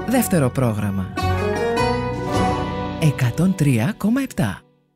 Δεύτερο πρόγραμμα 103,7.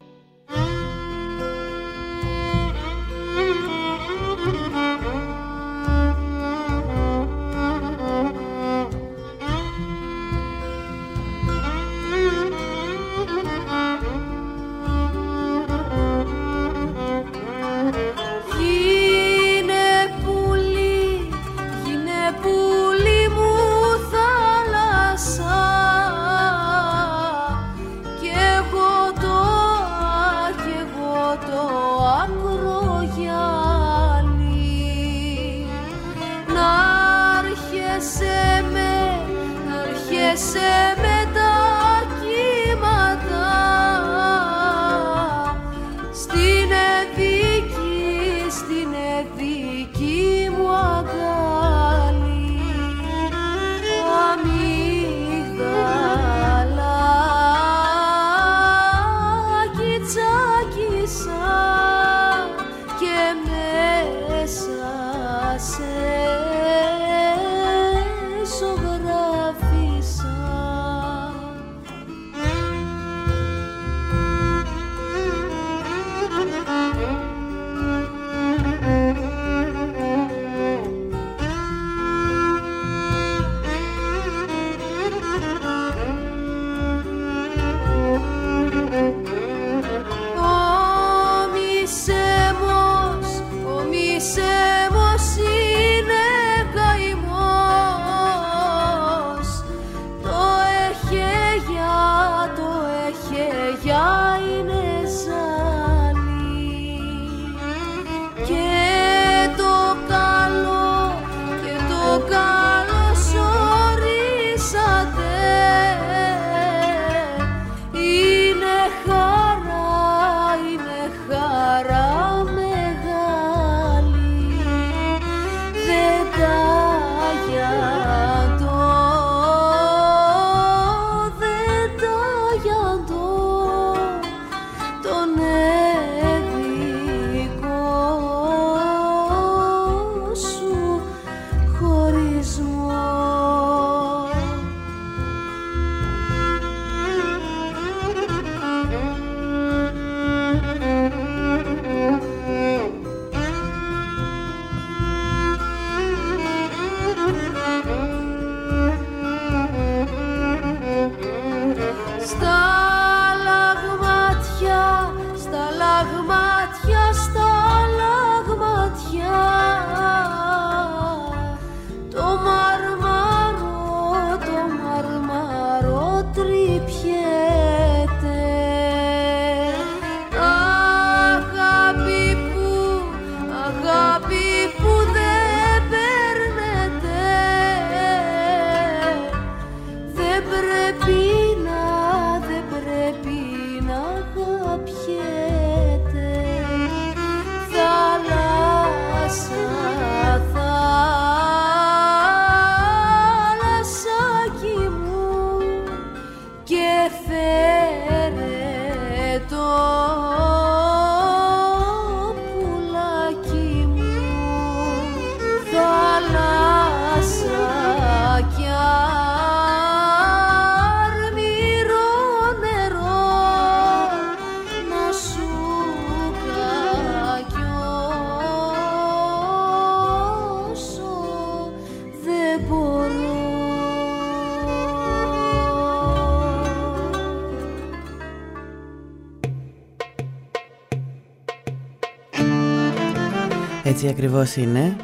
Έτσι ακριβώς είναι.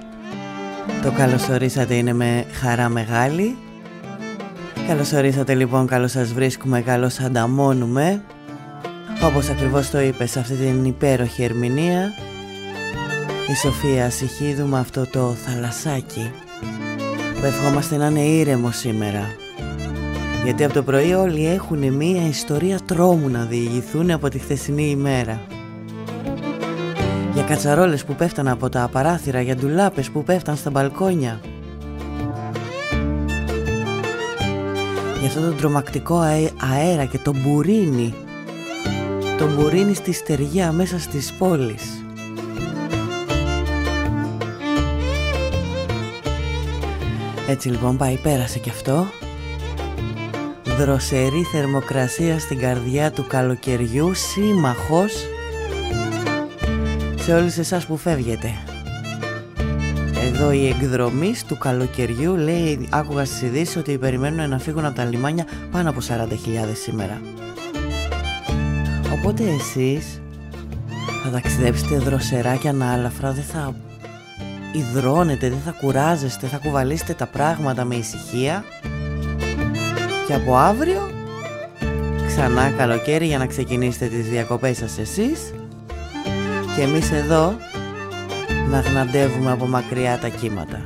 Το καλωσορίσατε είναι με χαρά μεγάλη. Καλωσορίσατε λοιπόν, καλώς σας βρίσκουμε, καλώς ανταμώνουμε. Όπως ακριβώς το είπε σε αυτή την υπέροχη ερμηνεία η Σοφία Σιχίδου με αυτό το θαλασσάκι που ευχόμαστε να είναι ήρεμο σήμερα. Γιατί από το πρωί όλοι έχουν μία ιστορία τρόμου να διηγηθούν από τη χθεσινή ημέρα. Για κατσαρόλες που πέφταν από τα παράθυρα, για ντουλάπες που πέφταν στα μπαλκόνια. Για αυτό το τρομακτικό αέρα και το μπουρίνι. Το μπουρίνι στη στεριά μέσα στις πόλεις. Έτσι λοιπόν πάει, πέρασε κι αυτό. δροσερή θερμοκρασία στην καρδιά του καλοκαιριού, σύμμαχος σε όλους εσάς που φεύγετε. Εδώ η εκδρομής του καλοκαιριού, λέει, άκουγα στις ειδήσεις ότι περιμένουν να φύγουν από τα λιμάνια πάνω από 40.000 σήμερα. Οπότε εσείς θα ταξιδέψετε δροσερά και ανάλαφρα, δεν θα υδρώνετε, δεν θα κουράζεστε, θα κουβαλήσετε τα πράγματα με ησυχία. Και από αύριο ξανά καλοκαίρι για να ξεκινήσετε τις διακοπές σας εσείς και εμείς εδώ να γναντεύουμε από μακριά τα κύματα.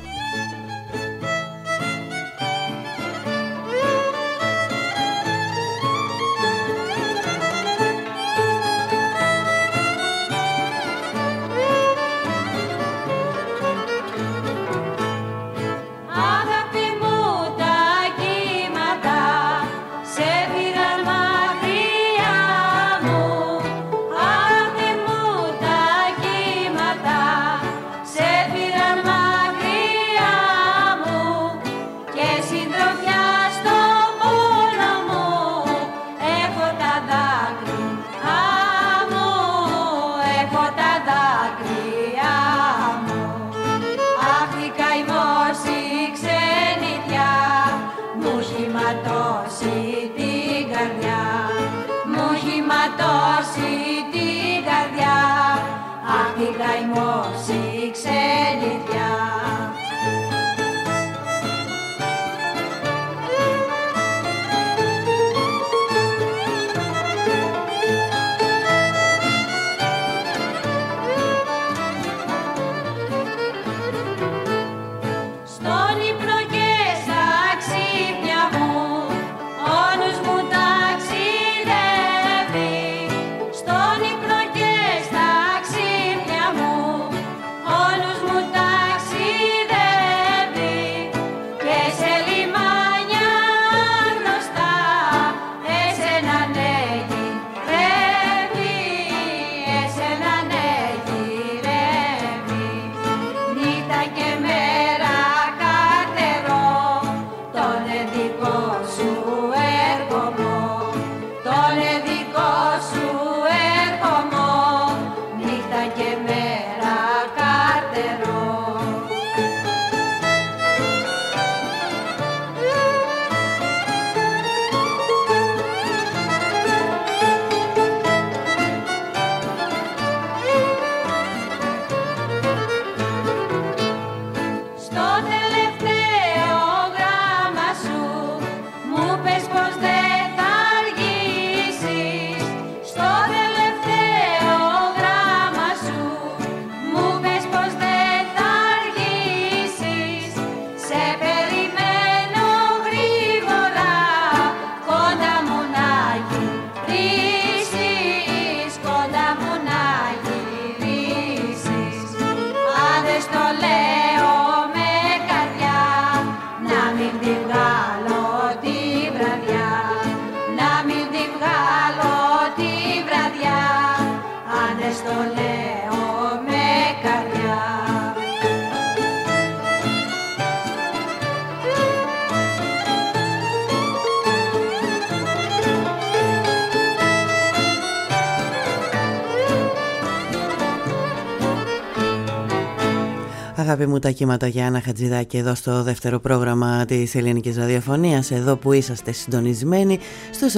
Αγάπη μου, τα κύματα για Άννα Χατζηδάκη εδώ στο δεύτερο πρόγραμμα της ελληνικής ραδιοφωνίας, εδώ που είσαστε συντονισμένοι στους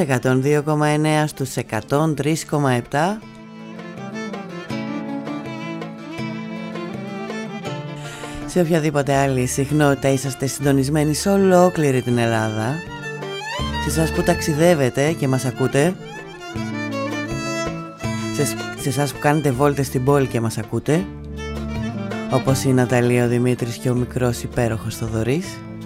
102,9, στους 103,7. Σε οποιαδήποτε άλλη συχνότητα είσαστε συντονισμένοι σε ολόκληρη την Ελλάδα. Σε εσάς που ταξιδεύετε και μας ακούτε, σε εσάς που κάνετε βόλτες στην πόλη και μας ακούτε, όπως η Ναταλία, ο Δημήτρης και ο μικρός υπέροχος Θοδωρής.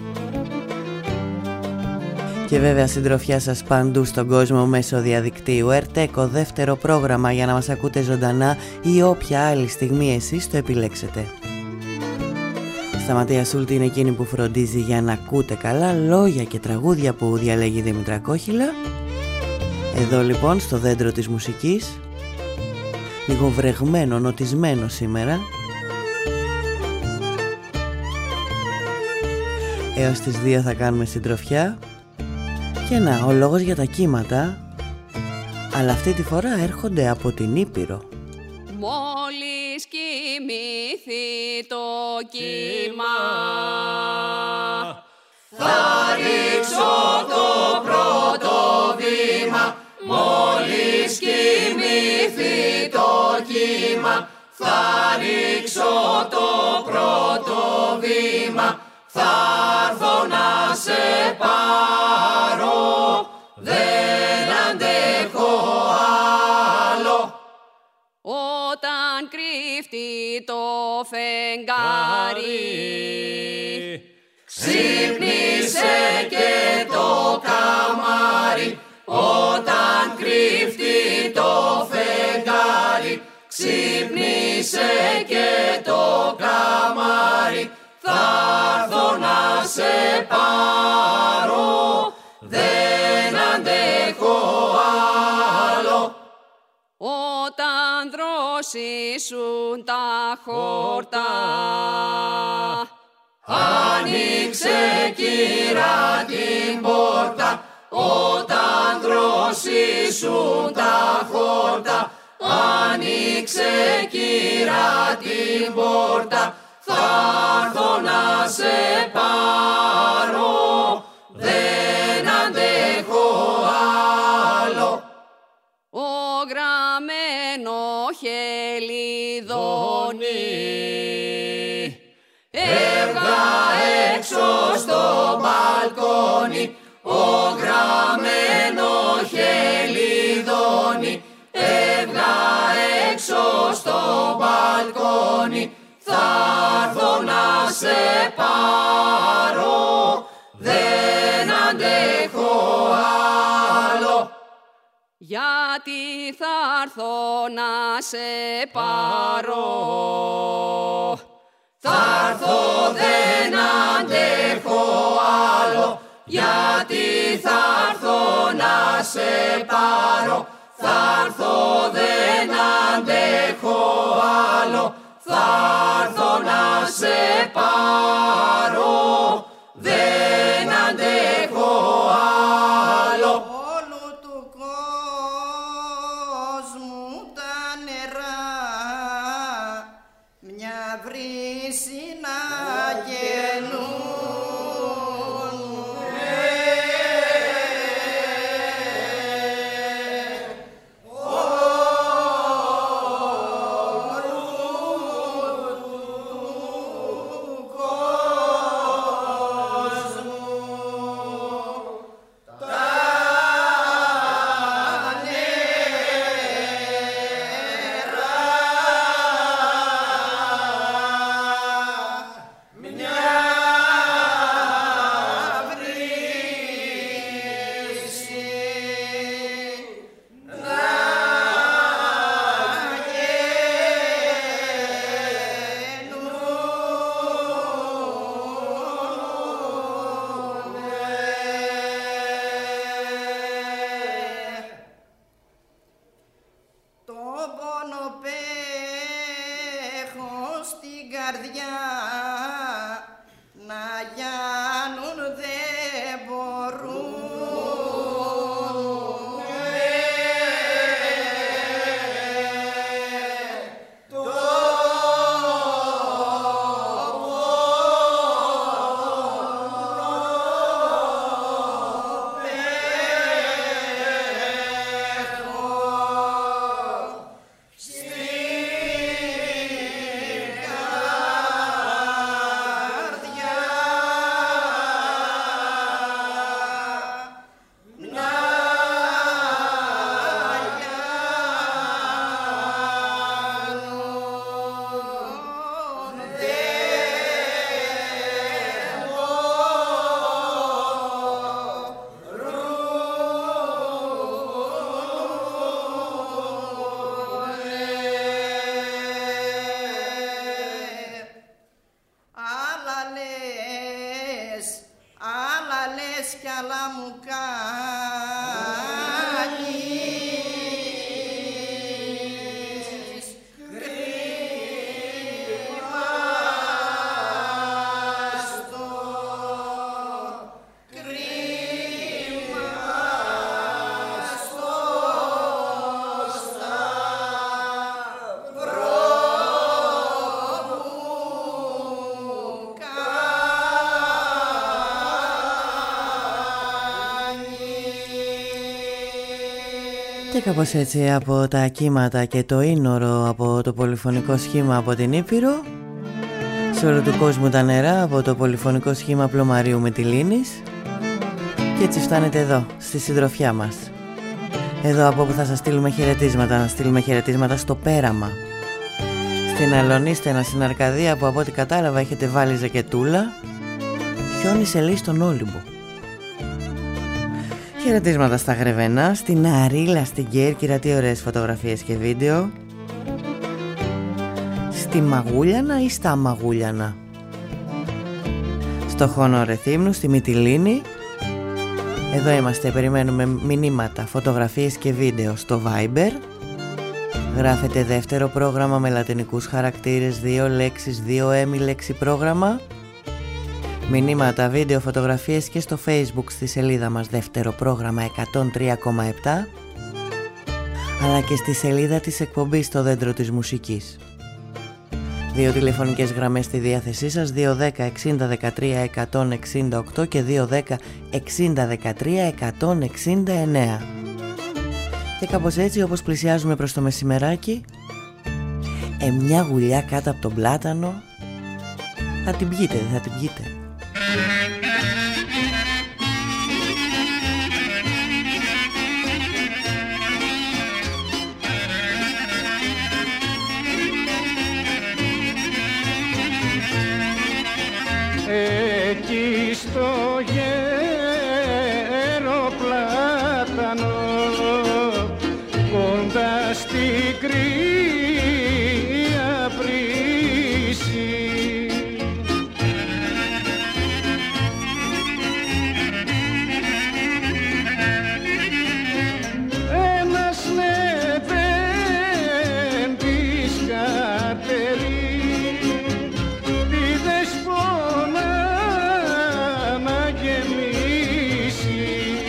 Και βέβαια συντροφιά σας παντού στον κόσμο μέσω διαδικτύου. Ερτέκο, δεύτερο πρόγραμμα για να μας ακούτε ζωντανά ή όποια άλλη στιγμή εσείς το επιλέξετε. Σταματία Σούλτη είναι εκείνη που φροντίζει για να ακούτε καλά λόγια και τραγούδια που διαλέγει η Δήμητρα Κόχυλα. Εδώ λοιπόν στο δέντρο της μουσικής, λίγο βρεγμένο, νοτισμένο σήμερα. Έως τις 2 θα κάνουμε συντροφιά Και να, ο λόγος για τα κύματα, αλλά αυτή τη φορά έρχονται από την Ήπειρο. Μόλις κοιμηθεί το κύμα, θα ρίξω το πρώτο βήμα. Μόλις κοιμηθεί το κύμα, θα ρίξω το πρώτο βήμα. Θα έρθω να σε πάρω, δεν αντέχω άλλο. Όταν κρύφτει το φεγγάρι, ξύπνησε και το καμάρι. Όταν κρύφτει το φεγγάρι, ξύπνησε και το καμάρι. Θα έρθω να σε πάρω, δεν αντέχω άλλο. Όταν δρόσισουν τα χόρτα, άνοιξε κύρα την πόρτα. Όταν δρόσισουν τα χόρτα, άνοιξε κύρα την πόρτα. Θα έρθω να σε πάρω, δεν αντέχω άλλο. Ο γραμμένο χελιδόνι έβγα έξω στο μπαλκόνι. Ο γραμμένο χελιδόνι έβγα έξω στο μπαλκόνι. Θα έρθω να σε πάρω, δεν αντέχω άλλο. Γιατί θα έρθω να σε πάρω, θα έρθω, δεν αντέχω άλλο. Γιατί θα έρθω να σε πάρω, θα έρθω, δεν αντέχω άλλο. Θα έρθω να σε πάρω, δεν αντέχω άλλο. Όλου του κόσμου τα νερά μια βρύση να γεννούν. Και κάπως έτσι από τα κύματα και το ίνορο από το πολυφωνικό σχήμα από την Ήπειρο, σε όλο του κόσμου τα νερά από το πολυφωνικό σχήμα Πλωμαρίου Μυτιλήνης. Και έτσι φτάνετε εδώ, στη συντροφιά μας. Εδώ από όπου θα σας στείλουμε χαιρετίσματα, να στείλουμε χαιρετίσματα στο Πέραμα, στην Αλωνίστενα, στην Αρκαδία που από ό,τι κατάλαβα έχετε βάλει ζακετούλα. Χιόνισε λέει στον Όλυμπο. Χαιρετίσματα στα Γρεβενά, στην Αρίλα, στην Κέρκυρα, τι ωραίες φωτογραφίες και βίντεο. Στη Μαγούλιανα ή στα Μαγούλιανα, στο Χώνο Ρεθύμνου, στη Μυτιλήνη. Εδώ είμαστε, περιμένουμε μηνύματα, φωτογραφίες και βίντεο στο Viber. Γράφετε δεύτερο πρόγραμμα με λατινικούς χαρακτήρες, 2 λέξεις, 2 έμι λέξη πρόγραμμα. Μηνύματα, βίντεο, φωτογραφίες και στο Facebook στη σελίδα μας δεύτερο πρόγραμμα 103,7, αλλά και στη σελίδα της εκπομπής στο Δέντρο της Μουσικής. 2 τηλεφωνικές γραμμές στη διάθεσή σας, 210 60 13 168 και 210 60 13 169. Και κάπως έτσι, όπως πλησιάζουμε προς το μεσημεράκι, μια γουλιά κάτω από τον πλάτανο. Θα την πιείτε, δεν θα την πιείτε? Εκεί στο γεροπλάτανο, κοντά στην κρύα βρύση, ένας λεβέντης κατερεί τη δεσπόνα να γεμίσει.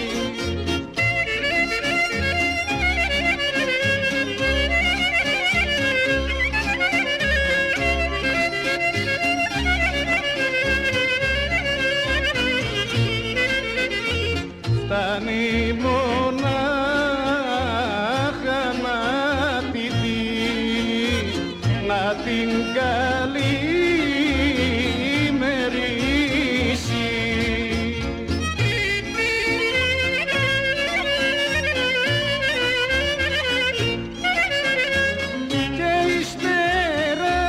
Φτάνει μονάχα να τη δει, να την καλημερίσει. Και ύστερα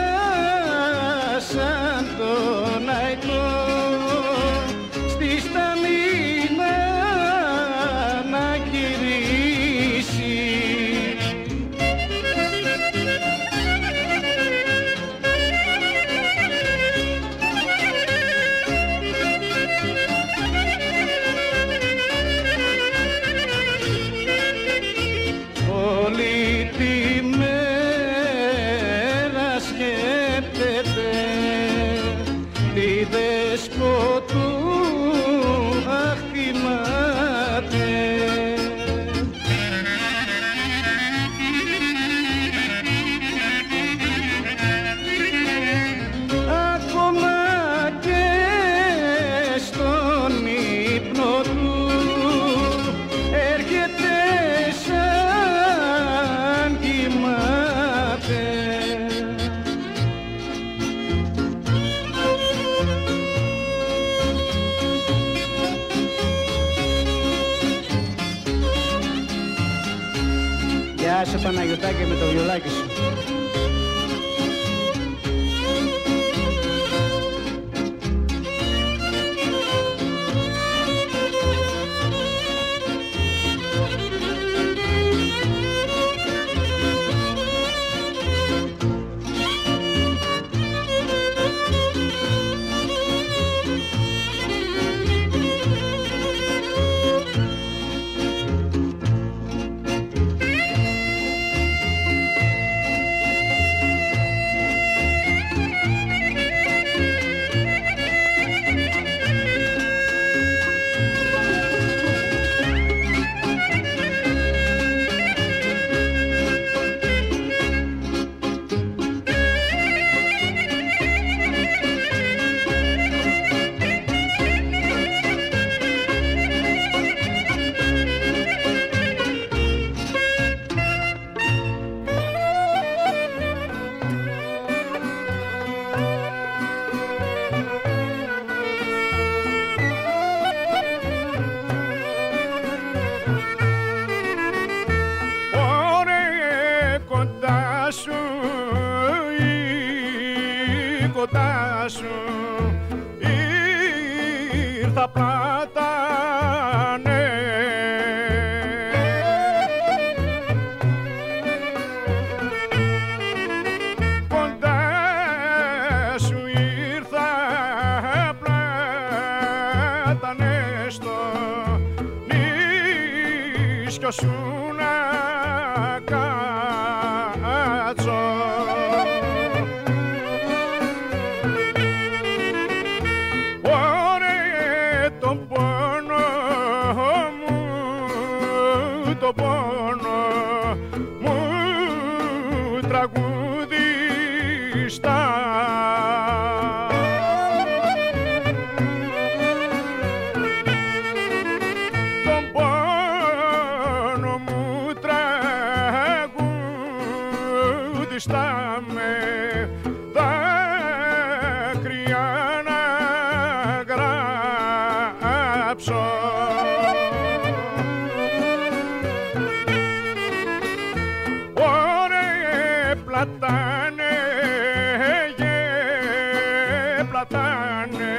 σαν τον αϊτό στη σταμίνα να γυρίσει. Όλη τη μέρα σκέπτεται τη δεσποτού, αχ θυμάται. Ακόμα και στον ύπνο του έρχεται σαν κοιμάται. Γεια σου Παναγιωτάκη με το βιολάκι σου. σου ήρθα πλάτανε. Κοντά σου ήρθα πλάτανε στο νησιό σου να κάτσω. Το πόνο μου τραγουδιστά. Τον πόνο μου τραγουδιστά με δάκρυα να γράψω. Πλατάνε, πλατάνε,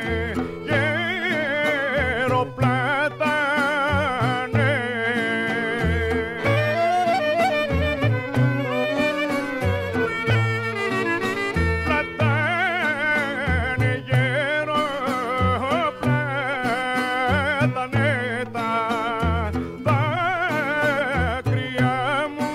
γεροπλατάνε. Πλατάνε, γεροπλατάνε τα δάκρυα μου.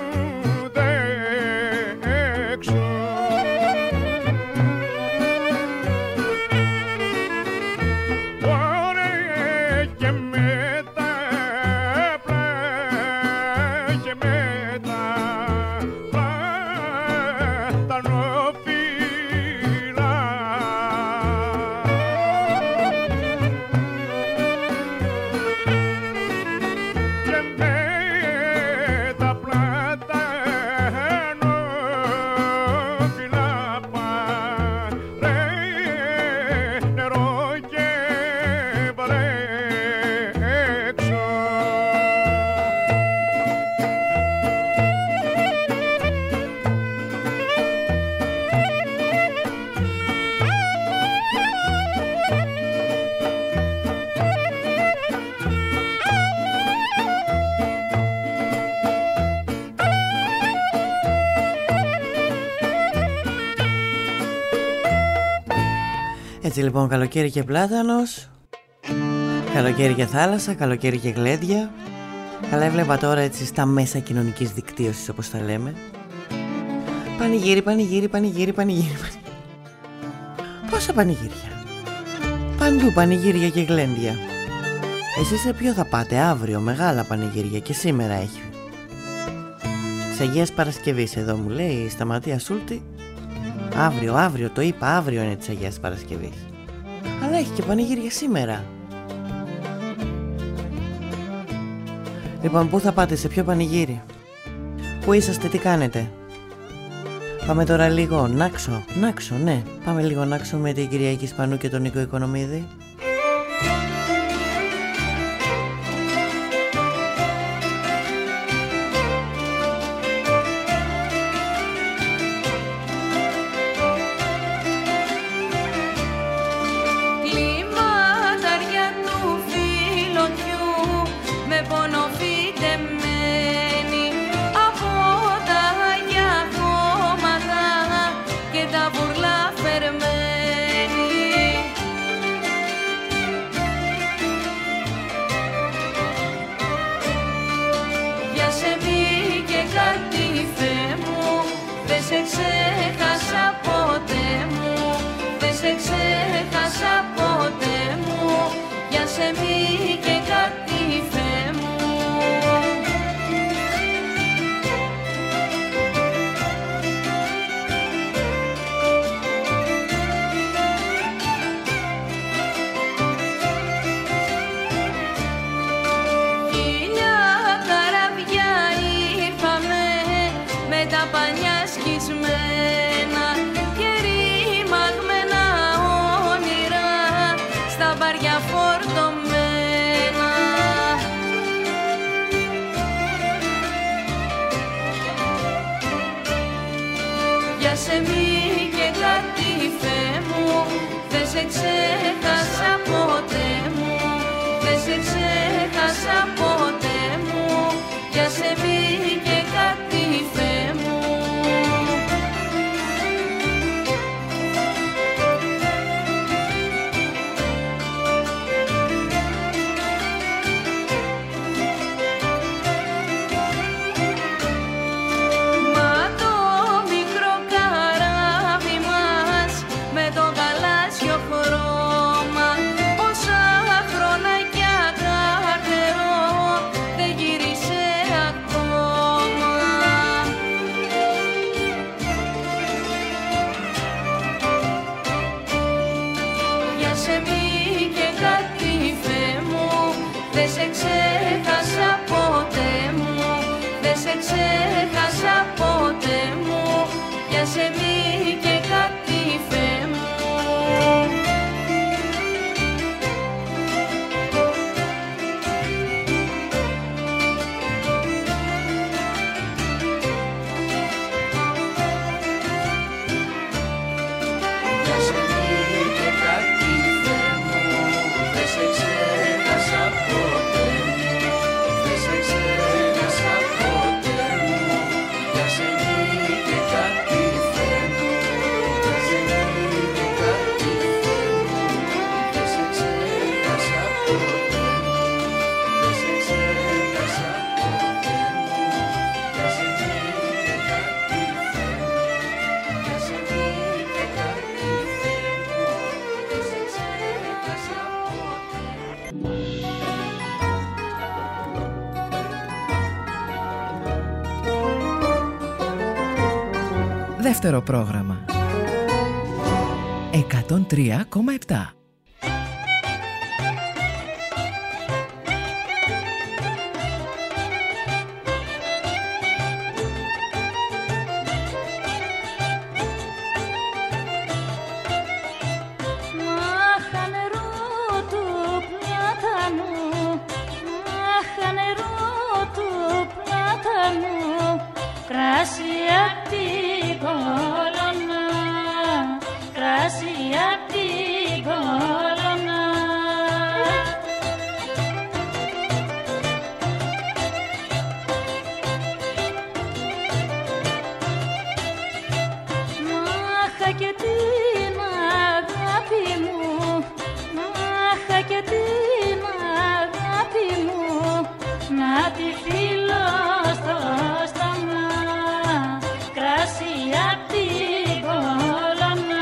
Έτσι λοιπόν, καλοκαίρι και πλάτανος, καλοκαίρι και θάλασσα, καλοκαίρι και γλέντια. Αλλά έβλεπα τώρα έτσι στα μέσα κοινωνικής δικτύωσης, όπως τα λέμε, πανηγύρι, πανηγύρι, πανηγύρι, πανηγύρι. Πόσα πανηγύρια, παντού πανηγύρια και γλέντια. Εσείς σε ποιο θα πάτε αύριο? Μεγάλα πανηγύρια και σήμερα έχει. Της Αγίας Παρασκευής εδώ μου λέει η Σταματία Σούλτη. Αύριο, το είπα, αύριο είναι της Αγίας Παρασκευής. Αλλά έχει και πανηγύρια σήμερα. Λοιπόν, πού θα πάτε, σε ποιο πανηγύρι? Πού είσαστε, τι κάνετε? Πάμε τώρα λίγο Νάξο, ναι. Πάμε λίγο Νάξο με την Κυριακή Σπανού και τον Νίκο Οικονομίδη. Σε μη και κατήφε μου, σε ξέχασα ποτέ μου, δεν σε ξέχασα ποτέ μου, για σε μπήκε κάτι Θεέ μου. Μα το μικρό καράβι μας με το γαλάζιο χρώμα, όσα χρόνια κι ακαρτερό δεν γύρισε ακόμα. Για σε μπήκε κάτι Θεέ μου, δεν σε ξέχασα ποτέ μου, δεν σε ξέχασα ποτέ μου, για σε μπήκε κάτι Θεέ μου. Για σε μπήκε κάτι Θεέ μου, δεν σε ξέχασα ποτέ μου, δεν σε ξέχασα ποτέ μου, για σε μπήκε κάτι Θεέ μου, για σε μπήκε κάτι Θεέ μου, δεν σε ξέχασα ποτέ μου, δεν σε ξέχασα ποτέ μου, για σε μπήκε κάτι Θεέ μου, για σε μπήκε κάτι Θεέ μου, δεν σε ξέχασα ποτέ. Δεύτερο πρόγραμμα. 103,7. Μάχα νερό του πλάτανου, μάχα νερό του πλάτανου, κράσι απ' την κολόνα, κράσι απ' την κολόνα. Μάχα και την αγάπη μου, μάχα και την αγάπη μου, να τη φύλλω στο στόμα, κράσι απ' την κολόνα.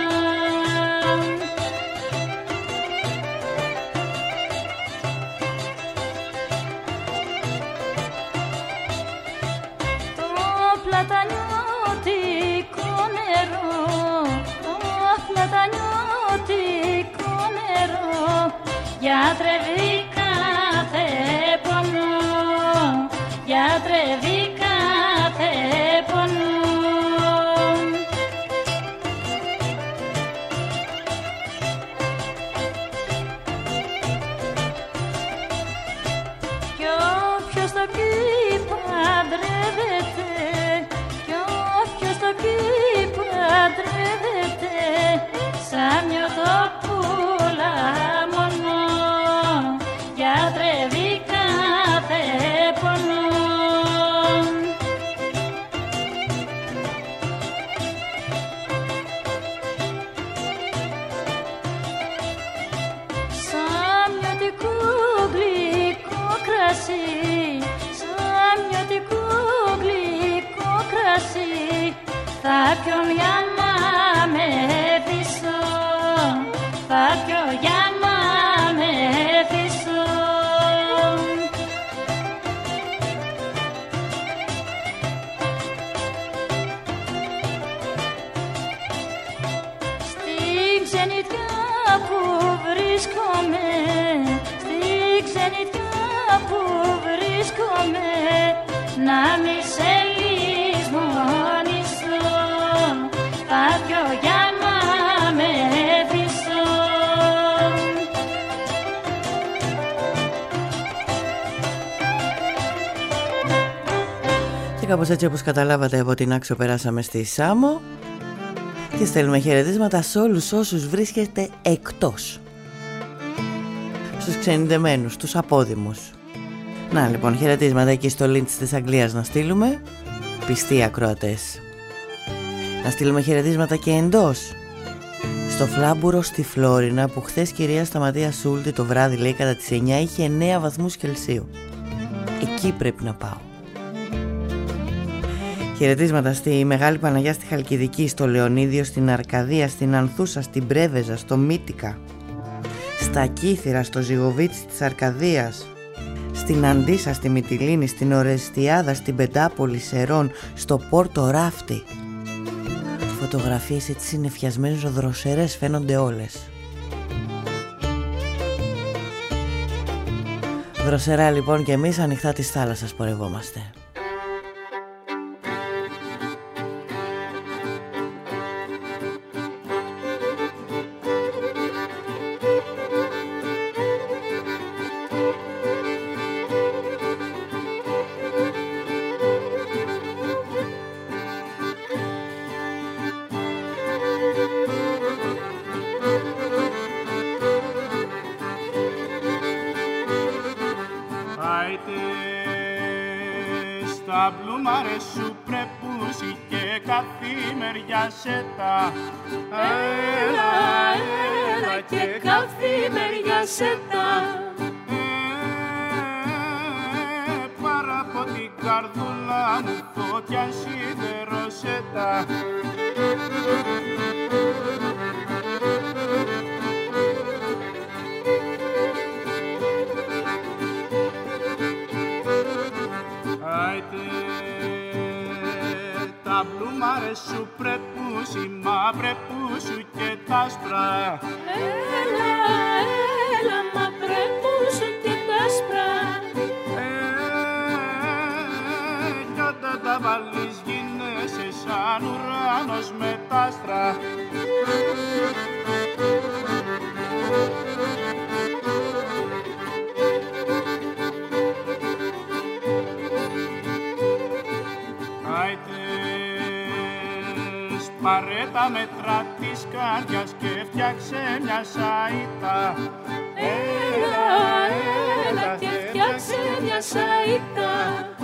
Το πλατανιώτικο νερό, το πλατανιώτικο νερό, γιατρεύει κάθε πόνο, γιατρεύει κάθε πόνο. Κι όποιος το πει παντρεύεται, κι όποιος το πει παντρεύεται, σαν νιωτοπούλα μόνο, γιατρεύει κάθε πόνο. Σαν μυωτικό γλυκό κρασί, σαν μυωτικό γλυκό κρασί, θα πιω για να με πείσω, θα πιω για να με πείσω. Στην ξενιτιά που βρίσκομαι, στην ξενιτιά που βρίσκομαι, να μη σε λησμονήσω, θα πιω για να με πείσω. Και κάπως έτσι, όπως καταλάβατε, από την Άξο περάσαμε στη Σάμο. Και στέλνουμε χαιρετίσματα σε όλους όσους βρίσκεστε εκτός, στους ξενιδεμένους, τους απόδημους. Να λοιπόν, χαιρετίσματα εκεί στο Λίντς της Αγγλίας να στείλουμε, πιστοί ακροατές. Να στείλουμε χαιρετίσματα και εντός, στο Φλάμπουρο στη Φλόρινα, που χθες κυρία Σταματία Σούλτη το βράδυ, λέει, κατά τις 9 είχε 9 βαθμούς Κελσίου. Εκεί πρέπει να πάω. Χαιρετίσματα στη Μεγάλη Παναγιά στη Χαλκιδική, στο Λεωνίδιο, στην Αρκαδία, στην Ανθούσα, στην Πρέβεζα, στο Μύτικα, στα Κύθυρα, στο Ζυγοβίτσι της Αρκαδίας, στην Αντίσα, στη Μυτιλίνη, στην Ορεστιάδα, στην Πεντάπολη, Σερών, στο Πόρτο Ράφτη. Φωτογραφίες έτσι συννεφιασμένες δροσερές φαίνονται όλες. Δροσερά λοιπόν και εμείς ανοιχτά της θάλασσας πορευόμαστε. Έλα και καθημεριάσετα. Πάρα από την καρδούλα μου φωτιά σιδερώσετα. Τα μπλούμαρες σου πρεπούσι, μα πρεπούσου και τα άσπρα. Έλα, έλα, μα πρεπούσου και τα άσπρα. Κι όταν τα βάλεις γίνεσαι σαν ουράνος με τα άστρα. Πάρε τα μέτρα της καρδιάς και φτιάξε μια σαΐτα. Έλα, έλα και φτιάξε μια σαΐτα.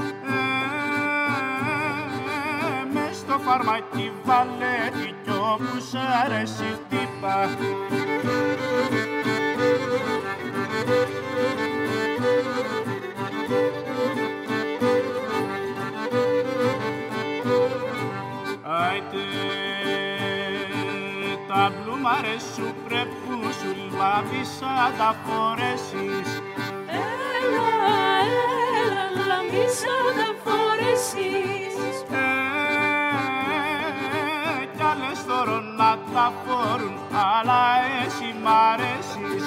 Μες στο φαρμάκι βάλε τι κι όπου σ' αρέσει χτύπα. Τα μπλούμαρες σου πρεπούσου λάβεις σαν τα φορέσεις. Έλα, έλα, λάβεις σαν τα φορέσεις. Κι άλλες θωρώ να τα φορούν, αλλά εσύ μ' αρέσεις.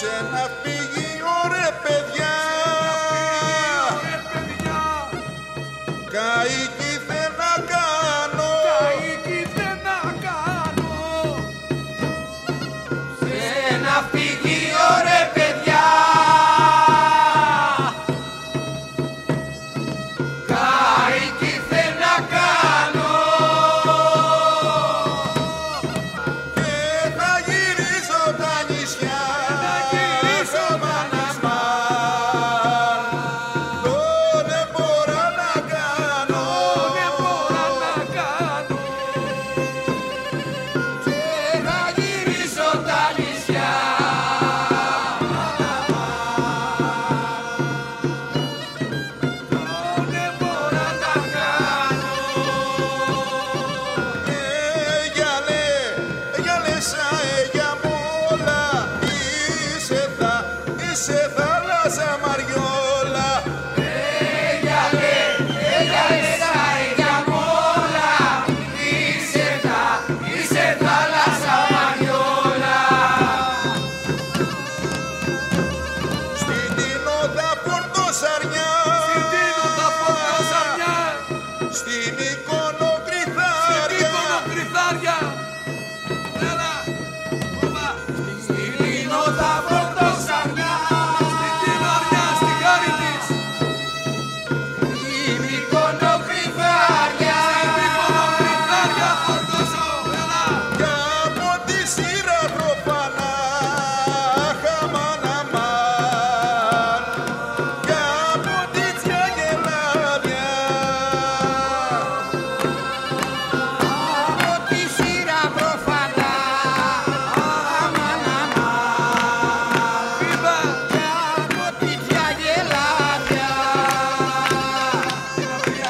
σε ένα φυγείο ρε παιδιά, καίκι θε να κάνω, σε ένα φυγείο ρε παιδιά, καίκι θε να κάνω, και θα γυρίσω τα νησιά, δεν μπορώ να κάνω, και θα γυρίσω τα νησιά. για μόλα, είσαι θάλασσα Μαριόλα. Έγιαλε, για μόλα, είσαι θάλασσα Μαριόλα. Στην Τινόδα Πορτοσαρνιά, στην Μύκονο Κρυθάρια, Στην Τινόδα Πορτοσαρνιά, η Μύκονο Κρυθάρια, κι από τη σειρά προφανά χαμαναμάν, κι από τη Τσιαγελάδια, από τη σειρά προφανά, και από τη Διαγελάδια.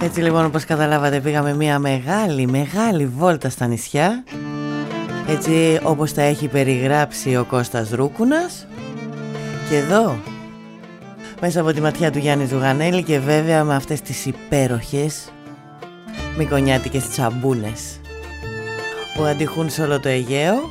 Έτσι λοιπόν, όπως καταλάβατε, πήγαμε μια μεγάλη βόλτα στα νησιά, έτσι όπως τα έχει περιγράψει ο Κώστας Ρούκουνας. Και εδώ, μέσα από τη ματιά του Γιάννη Ζουγανέλη, και βέβαια με αυτές τις υπέροχες μικονιάτικες τσαμπούνες που αντιχούν σε όλο το Αιγαίο.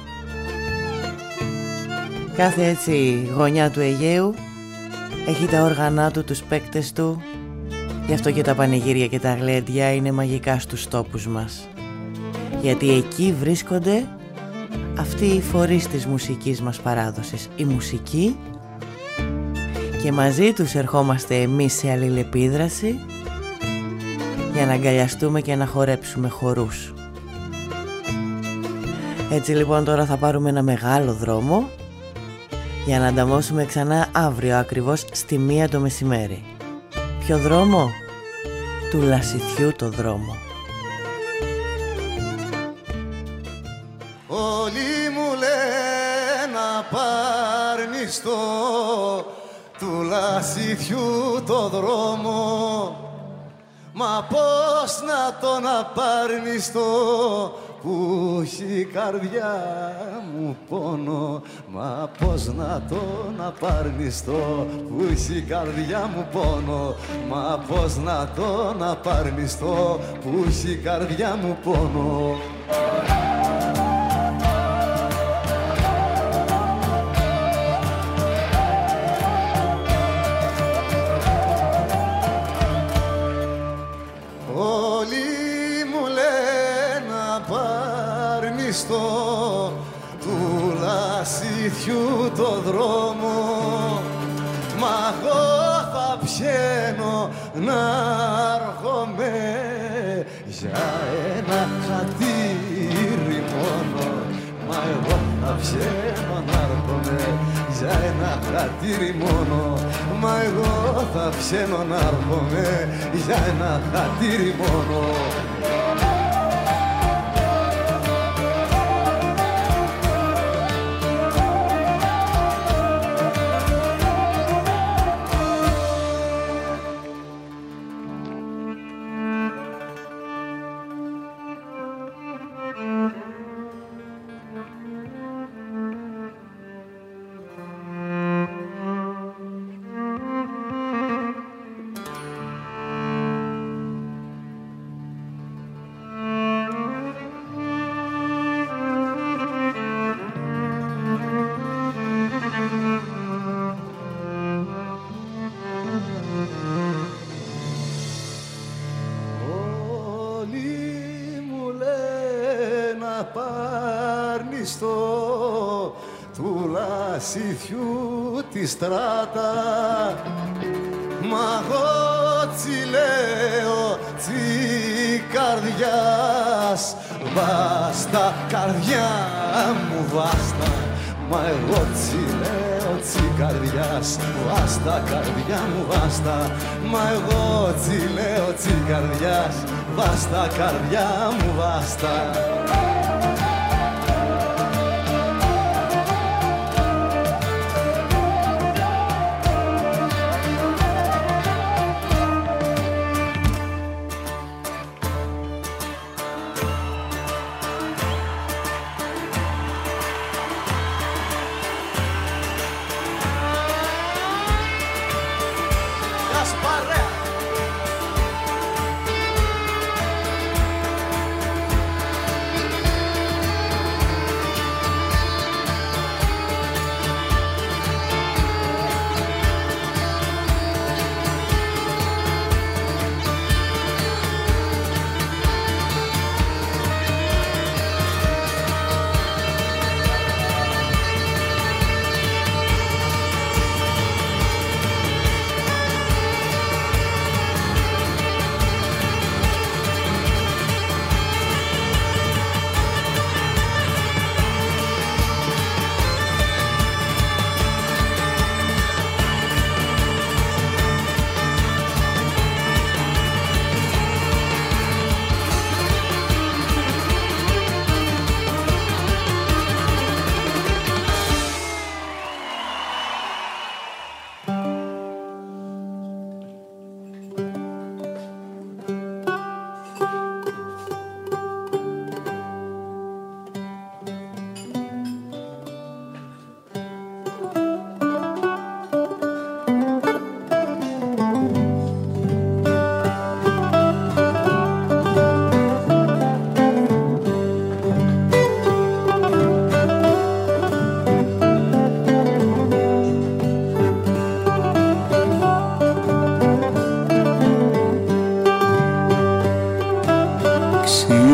Κάθε έτσι γωνιά του Αιγαίου έχει τα όργανά του, τους παίκτες του. Γι' αυτό και τα πανηγύρια και τα γλέντια είναι μαγικά στους τόπους μας, γιατί εκεί βρίσκονται αυτοί οι φορείς της μουσικής μας παράδοσης, η μουσική, και μαζί τους ερχόμαστε εμείς σε αλληλεπίδραση για να αγκαλιαστούμε και να χορέψουμε χορούς. Έτσι λοιπόν τώρα θα πάρουμε ένα μεγάλο δρόμο για να ανταμώσουμε ξανά αύριο ακριβώς στη 1 το μεσημέρι. Ποιο δρόμο? Του Λασιθιού το δρόμο. Όλοι μου λένε να πάρνιστο του Λασιθιού το δρόμο, μα πώς να τον απάρνιστο που έχει η καρδιά μου πόνο, μα πώς να τον απαρνιστώ που έχει η καρδιά μου πόνο, μα πώς να τον απαρνιστώ που έχει η καρδιά μου πόνο. Του Λασιθιού το δρόμο, μα εγώ θα πιένω να έρχομαι για ένα χατήρι μόνο, μα εγώ θα πιένω να έρχομαι για ένα χατήρι μόνο, μα εγώ θα πιένω να έρχομαι για ένα χατήρι μόνο. Του Λασιθιού τη στράτα, μα εγώ τσιλέω τσι καρδιάς, βάστα καρδιά μου βάστα, μα εγώ τσιλέω τσι καρδιάς, βάστα καρδιά μου βάστα, μα εγώ τσιλέω τσι καρδιάς, βάστα καρδιά μου βάστα.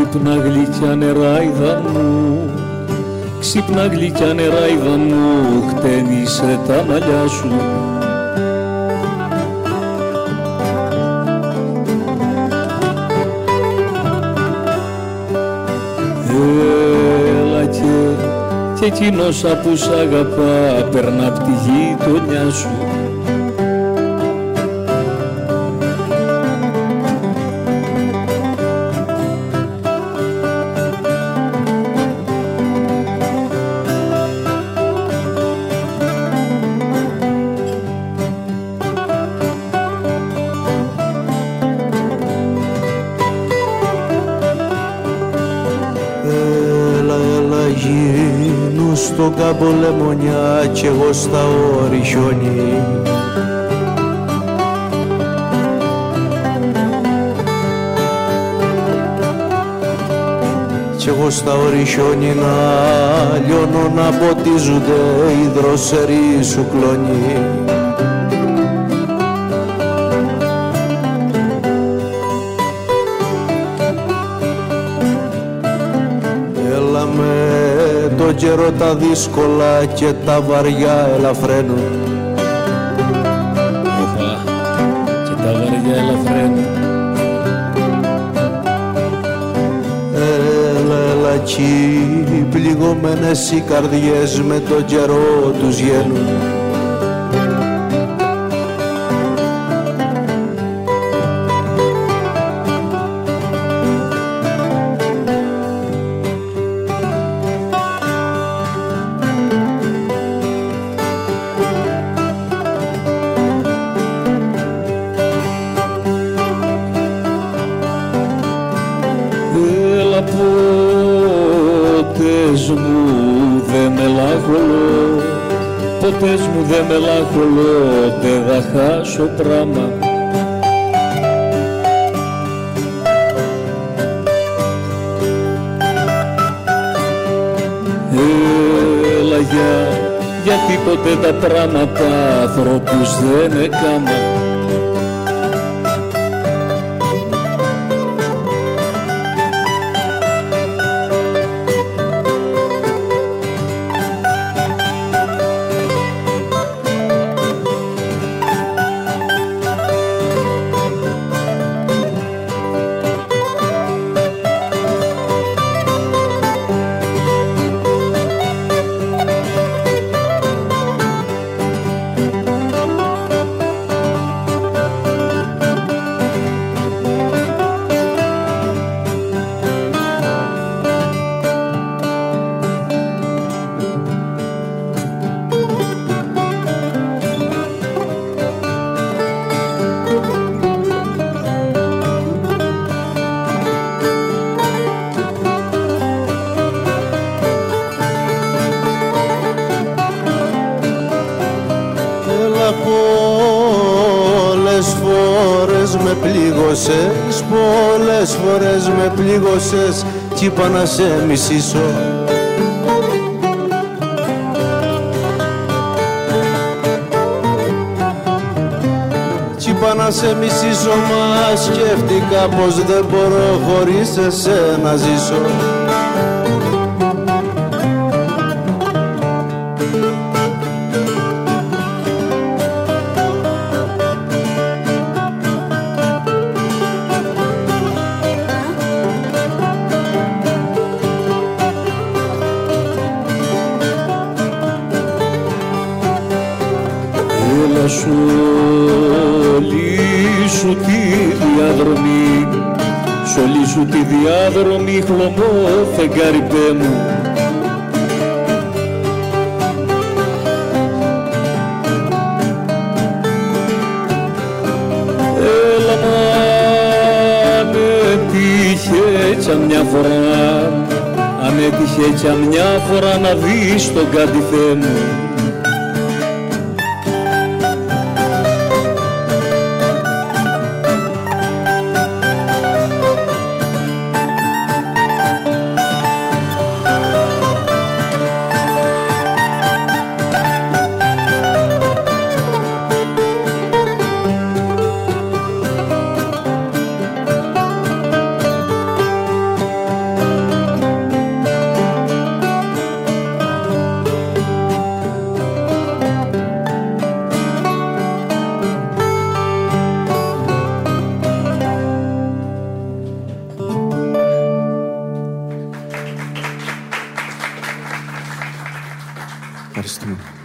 Ξύπνα γλυκιά νεράιδα μου, ξύπνα γλυκιά νεράιδα μου, χτένισε τα μαλλιά σου. Έλα και εκείνος που σ' αγαπά περνά απ' τη γειτονιά σου. Στον κάμπο λεμονιά κι εγώ στα όρη χιόνι. Κι εγώ στα όρη χιόνι να λιώνω, να ποτίζονται οι δροσεροί σου κλόνοι. Το καιρό τα δύσκολα και τα βαριά ελαφραίνουν. Οπα, και τα βαριά ελαφραίνουν. Έλα κι πληγωμένες οι καρδιές με το καιρό τους γένουν. Πες μου δε μελάχολο, δε θα χάσω πράμα. Έλα γιατί ποτέ τα πράματα άνθρωπους δεν έκανα. Πολλές φορές με πλήγωσες κι είπα να σε μισήσω. Κι είπα να σε μισήσω, μα σκέφτηκα πως δεν μπορώ χωρίς εσένα ζήσω. Σ' όλη σου τη διάδρομη χλωμό φεγγάρι πέ μου. Έλα αν έτυχε τσα μια φορά, αν έτυχε τσα μια φορά να δεις τον κατηφέ μου. Χριστού.